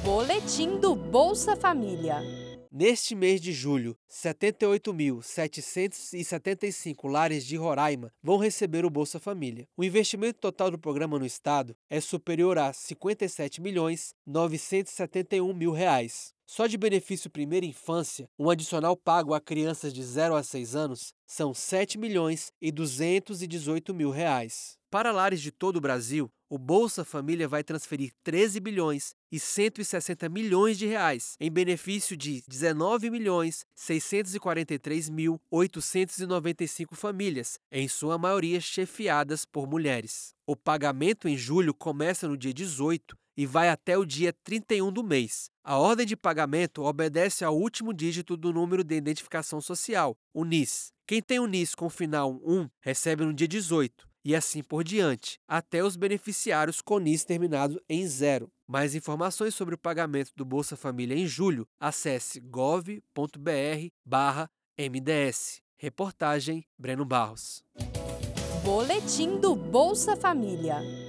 Boletim do Bolsa Família. Neste mês de julho, 78.775 lares de Roraima vão receber o Bolsa Família. O investimento total do programa no estado é superior a R$ 57.971.000. Só de benefício primeira infância, um adicional pago a crianças de 0 a 6 anos são R$ 7.218.000. Para lares de todo o Brasil, o Bolsa Família vai transferir 13 bilhões e 160 milhões de reais em benefício de 19.643.895 famílias, em sua maioria chefiadas por mulheres. O pagamento em julho começa no dia 18 e vai até o dia 31 do mês. A ordem de pagamento obedece ao último dígito do número de identificação social, o NIS. Quem tem o NIS com final 1 recebe no dia 18. E assim por diante, até os beneficiários com NIS terminado em 0. Mais informações sobre o pagamento do Bolsa Família em julho, acesse gov.br/MDS. Reportagem Breno Barros. Boletim do Bolsa Família.